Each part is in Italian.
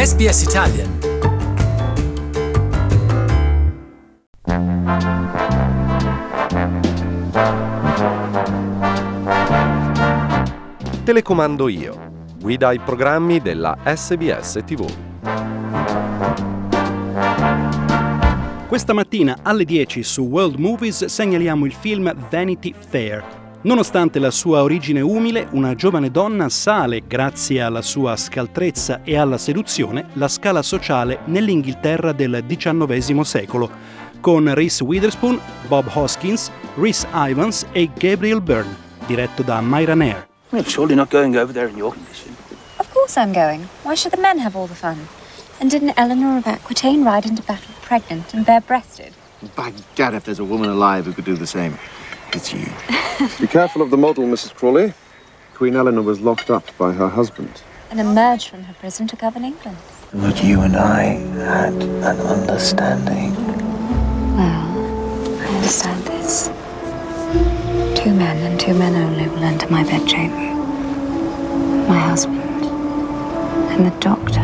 SBS Italian. Telecomando io. Guida ai programmi della SBS TV. Questa mattina alle 10 su World Movies segnaliamo il film Vanity Fair. Nonostante la sua origine umile, una giovane donna sale, grazie alla sua scaltrezza e alla seduzione, la scala sociale nell'Inghilterra del XIX secolo, con Reese Witherspoon, Bob Hoskins, Rhys Ifans e Gabriel Byrne, diretto da Myra Nair. You're surely not going over there in your condition. Of course I'm going. Why should the men have all the fun? And didn't Eleanor of Aquitaine ride into battle pregnant and bare-breasted? By gad, if there's a woman alive who could do the same, it's you. Be careful of the model, Mrs. Crawley. Queen Eleanor was locked up by her husband. And emerged from her prison to govern England. But you and I had an understanding. Well, I understand this. 2 men and 2 men only will enter my bedchamber. My husband and the doctor.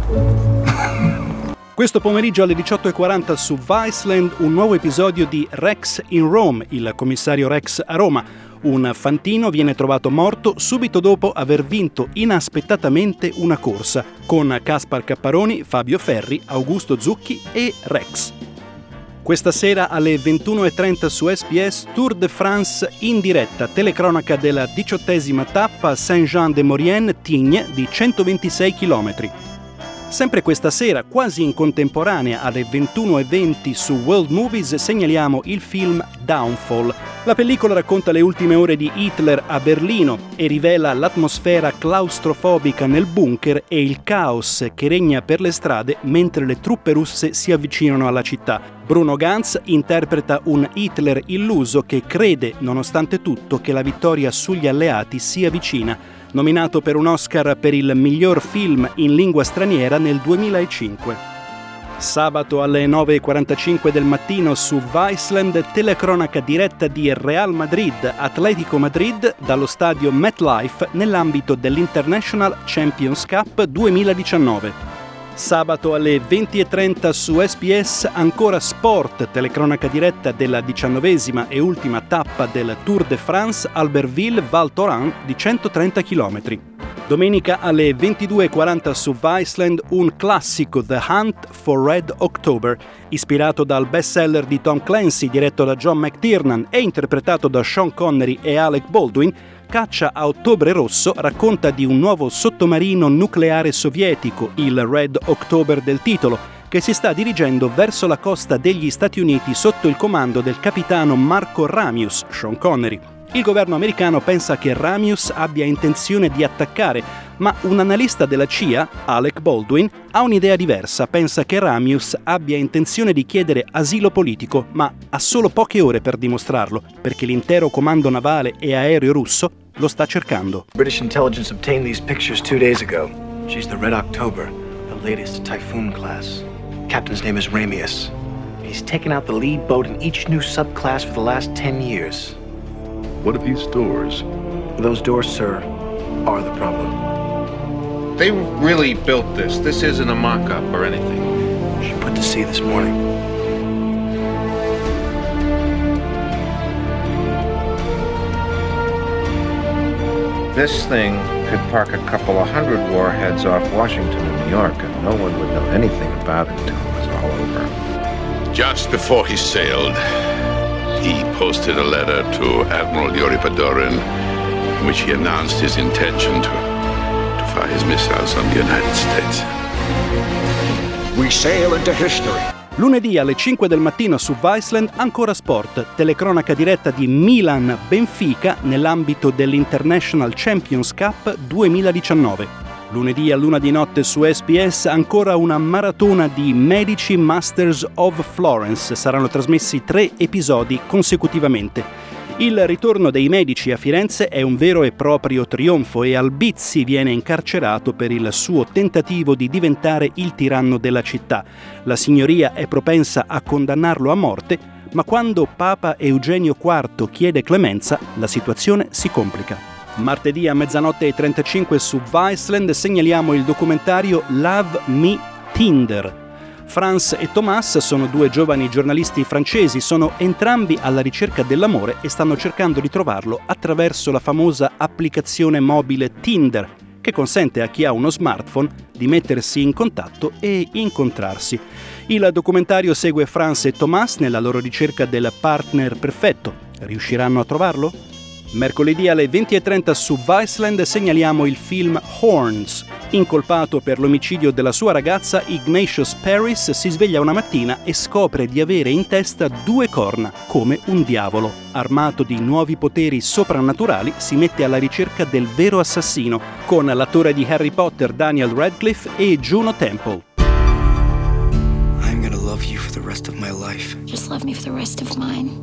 Questo pomeriggio alle 18:40 su Viceland un nuovo episodio di Rex in Rome, il commissario Rex a Roma. Un fantino viene trovato morto subito dopo aver vinto inaspettatamente una corsa, con Caspar Capparoni, Fabio Ferri, Augusto Zucchi e Rex. Questa sera alle 21:30 su SBS Tour de France in diretta, telecronaca della 18ª tappa Saint-Jean-de-Maurienne-Tignes di 126 km. Sempre questa sera, quasi in contemporanea alle 21:20 su World Movies, segnaliamo il film Downfall. La pellicola racconta le ultime ore di Hitler a Berlino e rivela l'atmosfera claustrofobica nel bunker e il caos che regna per le strade mentre le truppe russe si avvicinano alla città. Bruno Ganz interpreta un Hitler illuso che crede, nonostante tutto, che la vittoria sugli alleati sia vicina. Nominato per un Oscar per il miglior film in lingua straniera nel 2005. Sabato alle 9:45 del mattino su Viceland, telecronaca diretta di Real Madrid, Atletico Madrid dallo stadio MetLife nell'ambito dell'International Champions Cup 2019. Sabato alle 20:30 su SBS ancora sport, telecronaca diretta della 19ª e ultima tappa del Tour de France Albertville-Val Thorens di 130 km. Domenica alle 22:40 su Viceland un classico, The Hunt for Red October, ispirato dal bestseller di Tom Clancy diretto da John McTiernan e interpretato da Sean Connery e Alec Baldwin. Caccia a Ottobre Rosso racconta di un nuovo sottomarino nucleare sovietico, il Red October del titolo, che si sta dirigendo verso la costa degli Stati Uniti sotto il comando del capitano Marco Ramius, Sean Connery. Il governo americano pensa che Ramius abbia intenzione di attaccare, ma un analista della CIA, Alec Baldwin, ha un'idea diversa. Pensa che Ramius abbia intenzione di chiedere asilo politico, ma ha solo poche ore per dimostrarlo, perché l'intero comando navale e aereo russo lo sta cercando. British intelligence obtained these pictures 2 days ago. She's the Red October, the latest Typhoon class. Captain's name is Ramius. He's taken out the lead boat in each new subclass for the last 10 years. What are these doors? Those doors, sir, are the problem. They really built this. This isn't a mock-up or anything. She put to sea this morning. This thing could park a couple of 100 warheads off Washington and New York, and no one would know anything about it until it was all over. Just before he sailed, he posted a letter to Admiral Yuri Padorin in which he announced his intention to fire his missiles on the United States. We sail into history. Lunedì alle 5 del mattino su Viceland ancora sport, telecronaca diretta di Milan-Benfica nell'ambito dell'International Champions Cup 2019. Lunedì all'1 di notte su SBS ancora una maratona di Medici Masters of Florence. Saranno trasmessi 3 episodi consecutivamente. Il ritorno dei Medici a Firenze è un vero e proprio trionfo e Albizzi viene incarcerato per il suo tentativo di diventare il tiranno della città. La signoria è propensa a condannarlo a morte, ma quando Papa Eugenio IV chiede clemenza, la situazione si complica. Martedì a 00:35 su Viceland segnaliamo il documentario Love Me Tinder. Franz e Thomas sono due giovani giornalisti francesi, sono entrambi alla ricerca dell'amore e stanno cercando di trovarlo attraverso la famosa applicazione mobile Tinder, che consente a chi ha uno smartphone di mettersi in contatto e incontrarsi. Il documentario segue Franz e Thomas nella loro ricerca del partner perfetto. Riusciranno a trovarlo? Mercoledì alle 20:30 su Viceland segnaliamo il film Horns. Incolpato per l'omicidio della sua ragazza, Ignatius Paris si sveglia una mattina e scopre di avere in testa 2 corna, come un diavolo. Armato di nuovi poteri soprannaturali, si mette alla ricerca del vero assassino, con l'attore di Harry Potter Daniel Radcliffe e Juno Temple. I'm gonna love you for the rest of my life. Just love me for the rest of mine.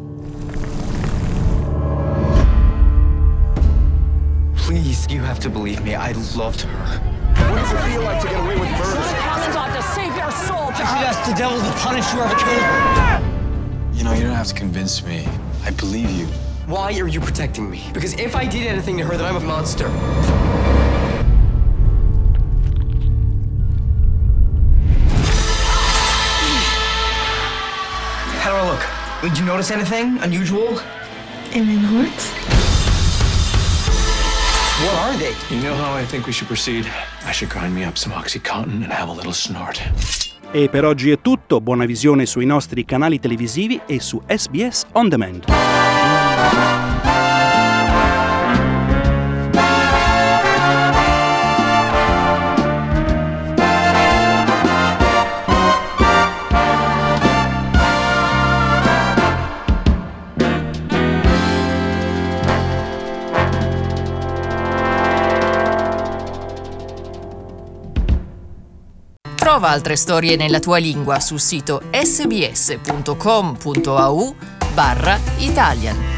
Please, you have to believe me. I loved her. What does it feel like to get away with murder? God to save your soul, I should ask the devil to punish whoever killed her. You know, you don't have to convince me. I believe you. Why are you protecting me? Because if I did anything to her, then I'm a monster. How do I look? Did you notice anything unusual? In my heart? What are they? You know how I think we should proceed? I should grind me up some OxyContin and have a little snort. E per oggi è tutto, buona visione sui nostri canali televisivi e su SBS On Demand. Trova altre storie nella tua lingua sul sito sbs.com.au/Italian.